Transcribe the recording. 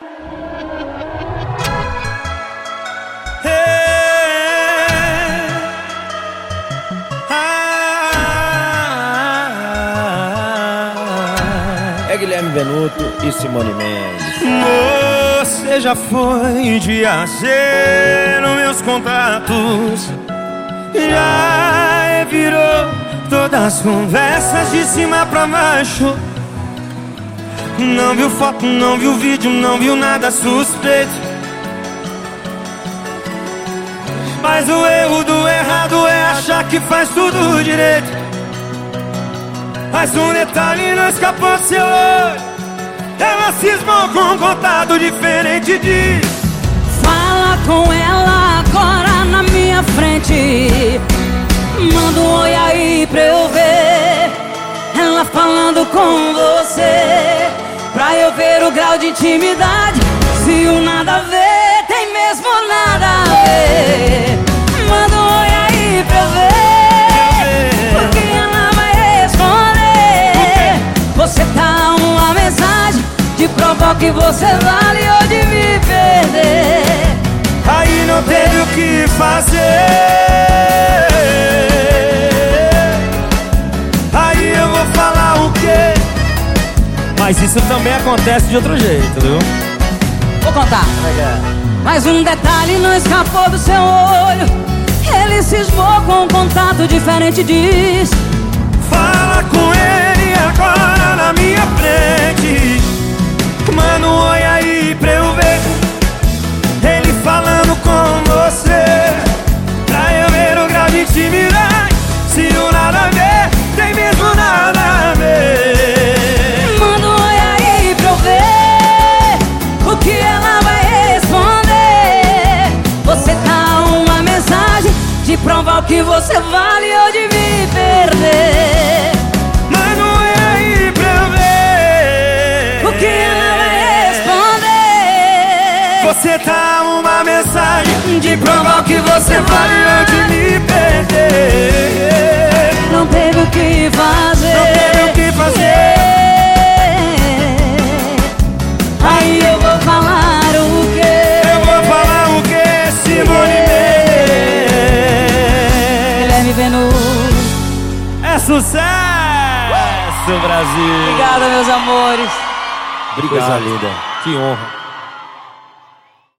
É Guilherme Venuto e Simone Mendes. Você já foi de AC nos meus contatos, já virou todas as conversas de cima pra baixo. Não viu foto, não viu vídeo, não viu nada suspeito. Mas o erro do errado é achar que faz tudo direito. Mas um detalhe não escapou do seu olho. Ela cismou com um contato diferente de... Fala com ela agora na minha frente. Manda um oi aí pra eu ver ela falando com você, pra eu ver o grau de intimidade. Se o nada a ver tem mesmo nada a ver. Manda um oi aí pra eu ver, porque ela vai responder. Você tá uma mensagem de provar que você vale ou de me perder. Aí não teve o que fazer. Aí eu vou falar o quê? Mas isso também acontece de outro jeito, viu? Vou contar. Mas um detalhe não escapou do seu olho. Ele cismou com um contato diferente e diz: fala com ele agora na minha frente. Manda um oi aí pra eu ver ele falando com você, pra eu ver o grau de intimidade. Se o nada a ver tem mesmo nada a ver. Manda um oi aí pra eu ver o que ela vai responder. Você dá uma mensagem de provar o que você vale ou de me perder. Manda um oi aí pra eu ver o que ela vai responder. Você dá uma mensagem de provar o que você vale ou de me perder. Não teve o que fazer. Não teve o que fazer. Aí eu vou falar o quê? Eu vou falar o quê, Simone Mendes? Guilherme Venuto. É sucesso, Brasil! Obrigado, meus amores. Obrigado. Coisa linda. Que honra.